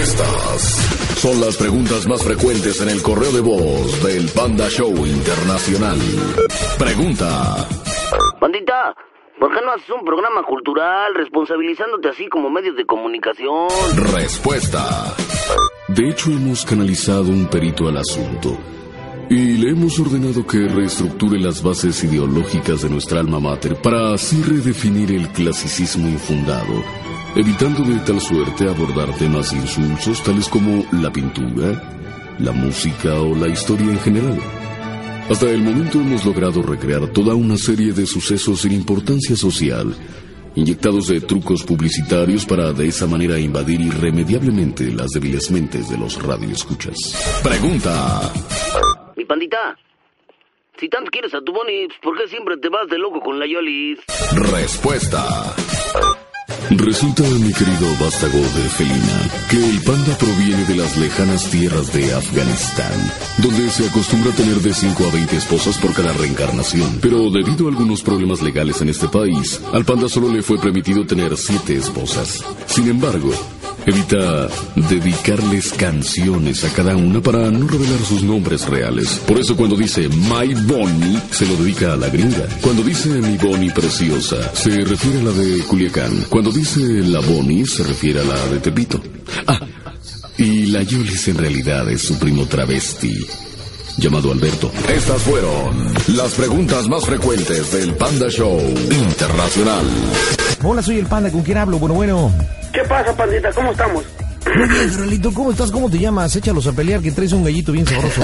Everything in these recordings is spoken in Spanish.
Estas son las preguntas más frecuentes en el correo de voz del Panda Show Internacional. Pregunta: Pandita, ¿por qué no haces un programa cultural responsabilizándote así como medios de comunicación? Respuesta: de hecho, hemos canalizado un perito al asunto y le hemos ordenado que reestructure las bases ideológicas de nuestra alma mater para así redefinir el clasicismo infundado, evitando de tal suerte abordar temas insulsos tales como la pintura, la música o la historia en general. Hasta el momento hemos logrado recrear toda una serie de sucesos sin importancia social, inyectados de trucos publicitarios para de esa manera invadir irremediablemente las débiles mentes de los radioescuchas. Pregunta: Mi Pandita, si tanto quieres a tu Bonnie, ¿por qué siempre te vas de loco con la Yolis? Respuesta: resulta, mi querido vástago de felina, que el panda proviene de las lejanas tierras de Afganistán, donde se acostumbra a tener de 5 a 20 esposas por cada reencarnación. Pero debido a algunos problemas legales en este país, al panda solo le fue permitido tener 7 esposas. Sin embargo, evita dedicarles canciones a cada una para no revelar sus nombres reales. Por eso cuando dice My Bonnie, se lo dedica a la gringa. Cuando dice Mi Bonnie preciosa, se refiere a la de Culiacán. Cuando dice La Bonnie, se refiere a la de Tepito. Y la Yolis en realidad es su primo travesti, llamado Alberto. Estas fueron las preguntas más frecuentes del Panda Show Internacional. Hola, soy el Panda, ¿con quién hablo? Bueno. ¿Qué pasa, Pandita? ¿Cómo estamos? Muy bien, Carolito, ¿cómo estás? ¿Cómo te llamas? Échalos a pelear, que traes un gallito bien sabroso.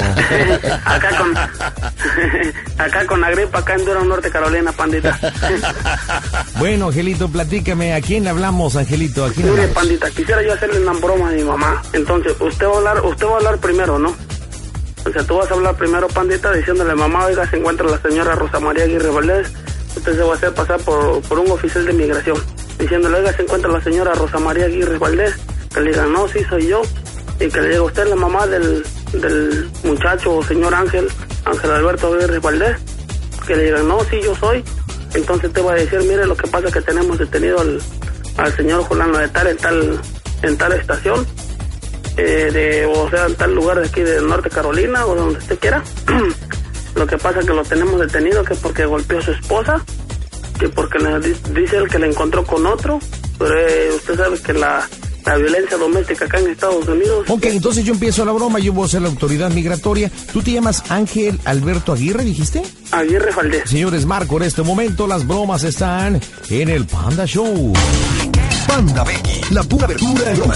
acá con la gripa, acá en Durham, Norte Carolina, Pandita. Bueno, Angelito, platícame, ¿a quién hablamos, Angelito? ¿A quién hablamos? Mire, Pandita, quisiera yo hacerle una broma a mi mamá. Entonces, usted va a hablar primero, ¿no? O sea, tú vas a hablar primero, Pandita, diciéndole: mamá, oiga, se encuentra la señora Rosa María Aguirre Valdés. Usted se va a hacer pasar por un oficial de migración, diciéndole: oiga, se encuentra la señora Rosa María Aguirre Valdés. Que le digan: no, sí, soy yo. Y que le diga: usted es la mamá del muchacho o señor Ángel Alberto Aguirre Valdés. Que le digan: no, sí, yo soy. Entonces te va a decir: mire, lo que pasa es que tenemos detenido al señor Julano de tal en tal estación, o sea, en tal lugar de aquí de Norte Carolina o donde usted quiera. Lo que pasa es que lo tenemos detenido que porque golpeó a su esposa, que porque dice él que la encontró con otro, pero usted sabe que la violencia doméstica acá en Estados Unidos. Ok, entonces yo empiezo la broma, yo voy a ser la autoridad migratoria. ¿Tú te llamas Ángel Alberto Aguirre, dijiste? Aguirre Valdés. Señores, marco en este momento, las bromas están en el Panda Show. Panda Becky, la pura verdura de bromas.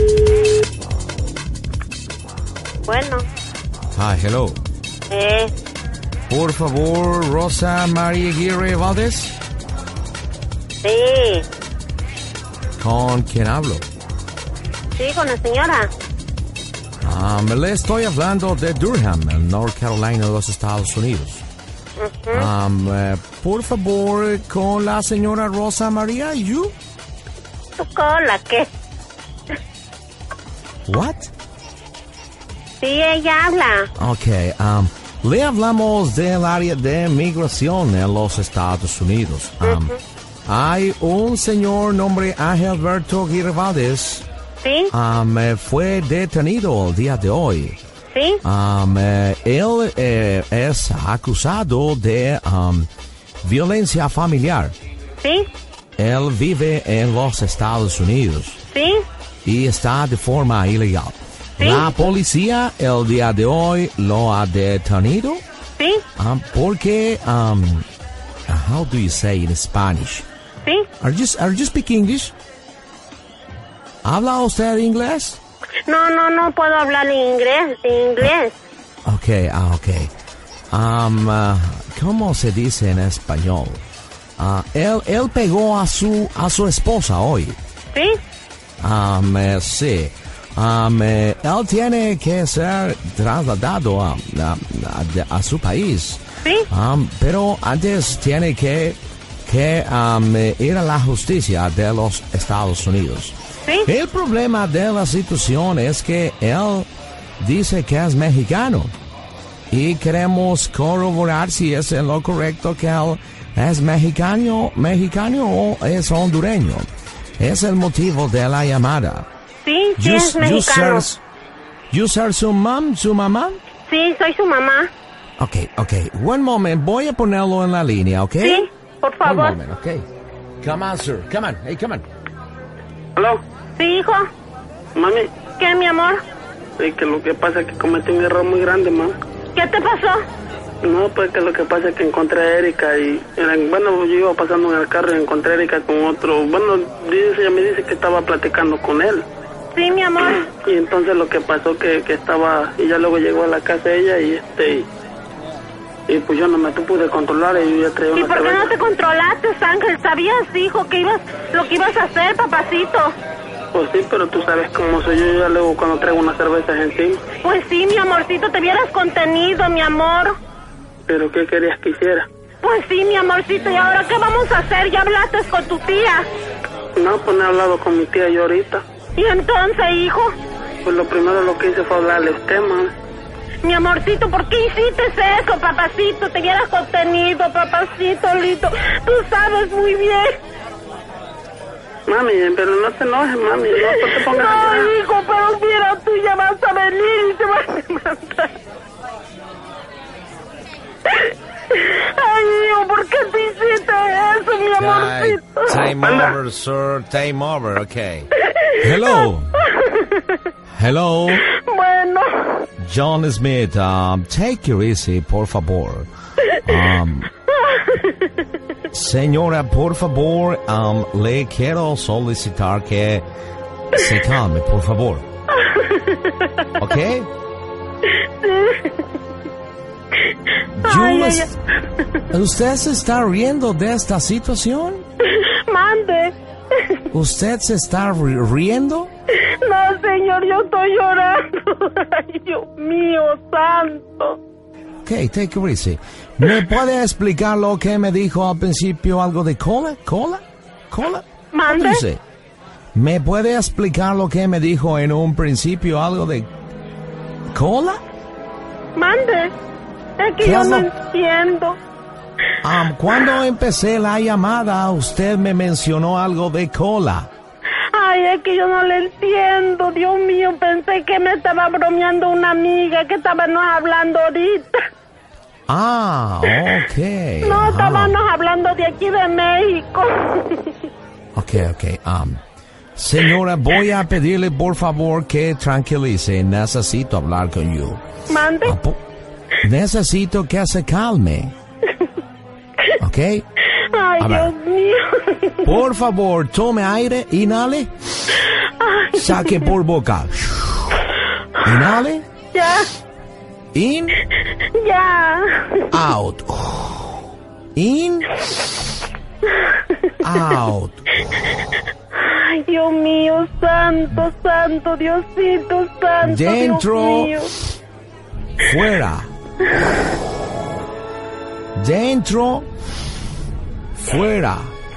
Bueno. Hi, hello. Por favor, Rosa María Aguirre Valdés. Sí. ¿Con quién hablo? Sí, con la señora. Le estoy hablando de Durham, en North Carolina, de los Estados Unidos. Por favor, con la señora Rosa María, ¿you? ¿Con la qué? What? Sí, ella habla. Okay, le hablamos del área de migración en los Estados Unidos. Hay un señor nombre Ángel Alberto Aguirre Valdés. Sí. Fue detenido el día de hoy. Sí. Él es acusado de violencia familiar. Sí. Él vive en los Estados Unidos. Sí. Y está de forma ilegal. Sí. La policía el día de hoy lo ha detenido. Sí. Porque how do you say in Spanish? Sí. Are you speak English? ¿Habla usted inglés? No puedo hablar inglés. Okay. ¿Cómo se dice en español? Él pegó a su esposa hoy. Sí. Sí. Él tiene que ser trasladado a su país. Sí. Pero antes tiene que ir a la justicia de los Estados Unidos. Sí. El problema de la situación es que él dice que es mexicano y queremos corroborar si es en lo correcto que él es mexicano o es hondureño. Es el motivo de la llamada. Sí. Sí, es mexicano. You are su mamá? Sí, soy su mamá. Ok. One moment, voy a ponerlo en la línea, ¿ok? Sí, por favor. One moment, ok. Come on, sir. Come on. Hey, come on. ¿Aló? Sí, hijo. Mami, ¿Qué, mi amor? sí, que lo que pasa es que cometí un error muy grande, mami. ¿Qué te pasó? No, pues que lo que pasa es que encontré a Erika y... Bueno, yo iba pasando en el carro y encontré a Erika con otro... Bueno, ella me dice que estaba platicando con él. Sí, mi amor. Y entonces lo que pasó que estaba... Y ya luego llegó a la casa ella y y pues yo no me pude controlar y yo ya traía ¿Y una por qué cerveza. no te controlaste, Ángel? ¿Sabías, hijo, lo que ibas a hacer, papacito? Pues sí, pero tú sabes cómo soy yo ya luego cuando traigo unas cervezas encima. Pues sí, mi amorcito, te hubieras contenido, mi amor. ¿Pero qué querías que hiciera? Pues sí, mi amorcito, ¿y ahora qué vamos a hacer? ¿Ya hablaste con tu tía? No, pues no he hablado con mi tía yo ahorita. ¿Y entonces, hijo? Pues lo primero lo que hice fue hablarle a usted, mami. Mi amorcito, ¿por qué hiciste eso, papacito? Te hubieras contenido, papacito, lindo. Tú sabes muy bien. Mami, pero no te enojes, mami. No te pongas a llorar. No, hijo, pero mira, tú ya vas a venir y te vas a matar. Ay, hijo, ¿por qué te hiciste eso, mi amorcito? Time over, sir. Time over, okay. Hello. Bueno. John Smith, take it easy, por favor. Señora, por favor, le quiero solicitar que se calme, por favor. ¿Ok? ¿Usted se está riendo de esta situación? Mande. ¿Usted se está riendo? No, señor, yo estoy llorando. Ay, Dios mío, santo. Ok, take it easy. ¿Me puede explicar lo que me dijo al principio, algo de cola? ¿Cola? ¿Mande? Dice, ¿me puede explicar lo que me dijo en un principio, algo de cola? Mande. Es que ¿Qué yo es no lo- entiendo. Cuando empecé la llamada, usted me mencionó algo de cola. Ay, es que yo no le entiendo. Dios mío, pensé que me estaba bromeando una amiga que estábamos hablando ahorita. Ok. No, estábamos hablando de aquí de México. Ok. Señora, voy a pedirle por favor que tranquilice. Necesito hablar con you. Mande. Necesito que se calme. ¿Ok? Ay, A ver. Dios mío. Por favor, tome aire, inhale. Saque por boca. Inhale. Ya, In. ya. Out. In. Out. Ay, Dios mío, santo, santo, Diosito, santo, Dentro. Dios mío. Fuera. Dentro. Fuera.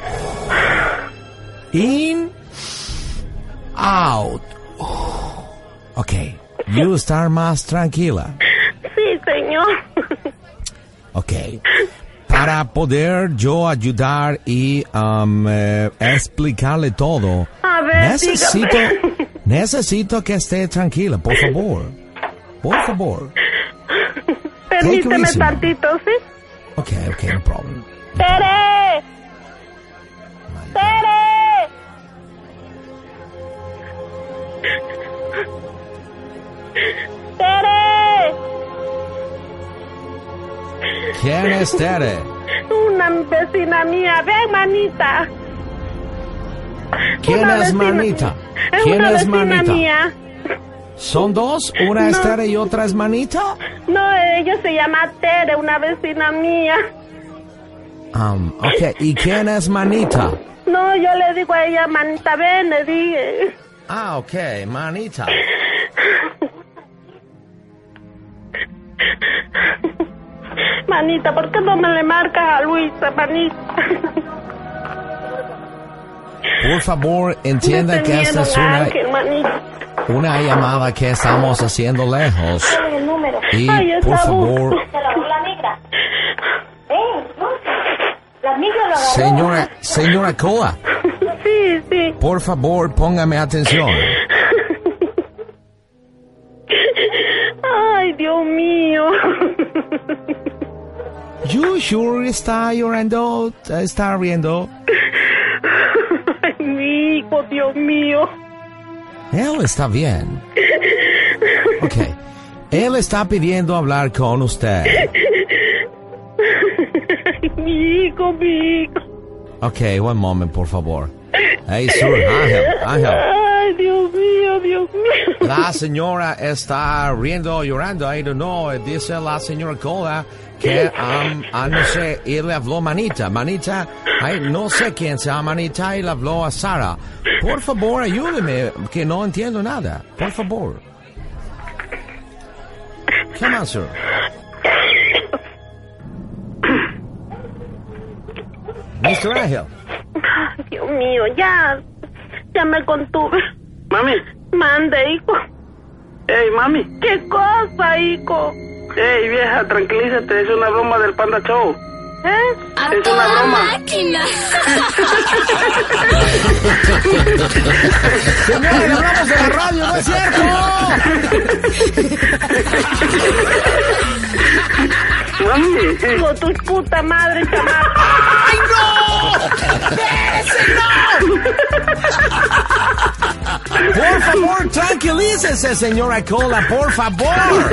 In. Out. Ok. You estar más tranquila. Sí, señor. Ok. Para poder yo ayudar y explicarle todo, A ver, dígame. necesito que esté tranquila, por favor. Por favor. Permíteme easy. tantito, ¿sí? Ok, no problem. ¡Tere! ¡Tere! ¡Tere! ¿Quién es Tere? Una vecina mía. Ven, manita. ¿Quién Una es vecina. Manita? Es ¿Quién una es vecina Manita? mía. ¿Son dos? ¿Una es No. Tere y otra es Manita? No, ella se llama Tere, una vecina mía. Ok, ¿y quién es Manita? No, yo le digo a ella, manita, ven, le dije. Ok, Manita. Manita, ¿por qué no me le marcas a Luisa, manita? Por favor, entienda Me que estoy esta es miedo, Ángel, manita. una llamada que estamos haciendo lejos. El número. Y Ay, por esa favor, busca. La negra. La negra lo agarró. señora Cola, Sí. por favor, póngame atención. Ay, Dios mío. You sure está llorando, está riendo. Ay, mi hijo, Dios mío. Él está bien. Ok. Él está pidiendo hablar con usted. Ay, mi hijo, mi hijo. Ok, one moment, por favor. Hey, sir, Ángel. Ay, Dios mío, Dios mío. La señora está riendo, llorando. I don't know. Dice la señora Cola que, no sé, él le habló Manita. Manita, no sé quién se llama Manita y le habló a Sara. Por favor, ayúdeme, que no entiendo nada. Por favor. Come on, sir. Mr. Ángel. Dios mío, ya me contuve. Mami. Mande, hijo. Ey, mami. ¿Qué cosa, hijo? Ey, vieja, tranquilízate, es una broma del Panda Show. ¿Eh? Es una broma. Señora, le hablamos de la radio, no es cierto. Mami. Hijo, tu puta madre, chamaco. ¡Ay, no! ¡Espérese, no! Por favor, tranquilícese, señora Cola, por favor.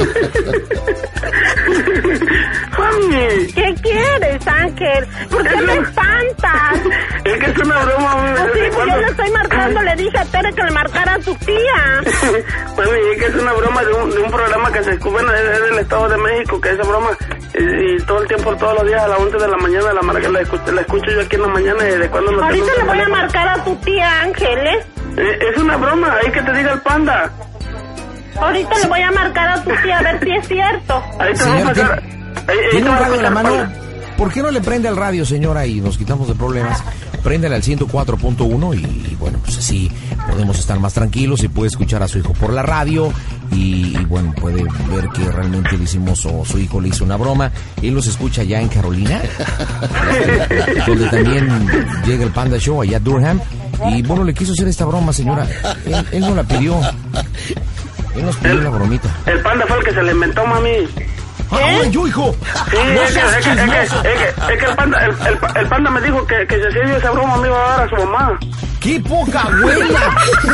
Mami. ¿Qué quieres, Ángel? ¿Por qué me espantas? Es que es una broma, mami. Pues sí, pues yo le estoy marcando, le dije a Tere que le marcara a su tía. Mami, es que es una broma de un programa que se escucha en el Estado de México, que esa broma, y todo el tiempo, todos los días a las 11 de la mañana, la escucho yo aquí en la mañana y de cuando no Ahorita tengo le voy a teléfono. marcar a tu tía, Ángel, ¿eh? Es una broma, ahí que te diga el Panda. Ahorita le voy a marcar a tu tía a ver si es cierto. Ahí te Señor, voy a pasar. ¿Tiene un radio en la mano? ¿Por qué no le prende al radio, señora, y nos quitamos de problemas? Préndele al 104.1 y bueno, pues así podemos estar más tranquilos y puede escuchar a su hijo por la radio y bueno, puede ver que realmente le hicimos o su hijo le hizo una broma. Él los escucha allá en Carolina, donde también llega el Panda Show allá a Durham. Y bueno, le quiso hacer esta broma, señora. Él no la pidió. Él nos pidió una bromita. El Panda fue el que se le inventó, mami. ¡Ah, yo, hijo! Sí, es que el Panda me dijo que si hacía yo esa broma me iba a dar a su mamá. ¡Qué poca abuela!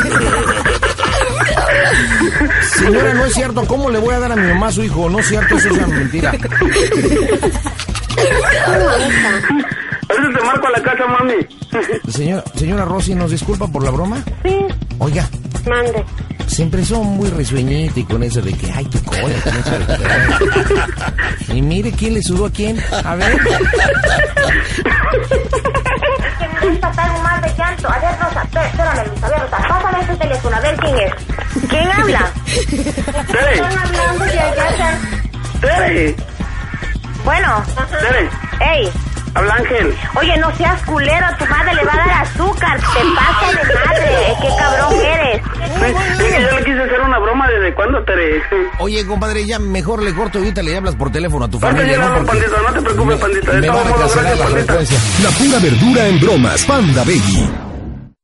Señora, no es cierto. ¿Cómo le voy a dar a mi mamá a su hijo? No es cierto, eso es una mentira. Ahorita te marco a la casa, mami. Señora Rosy, ¿nos disculpa por la broma? Sí, Oiga, mande. se empezó muy risueñita y con eso de que, ay, tu cola, con eso de que... Y mire quién le sudó a quién. A ver. Que me gusta estar un mal de llanto. A ver, Rosa, espérame, Luis, a ver, Rosa, pásame ese teléfono, a ver quién es. ¿Quién habla? Tere, Están hablando de allá. Tere, Bueno, Tere, ey, habla Ángel. oye, no seas culero, tu madre le va a dar azúcar. Te pasa de madre, qué cabrón eres. Sí, es que yo le quise hacer una broma desde cuándo, Tere. Oye, compadre, ya mejor le corto ahorita le hablas por teléfono a tu Ahorita familia, yo le ¿no? hablo, Porque Pandita, no te preocupes, Pandita. De me todos van a modos, cancelar gracias, la Pandita. frecuencia. La pura verdura en bromas. Panda Baby.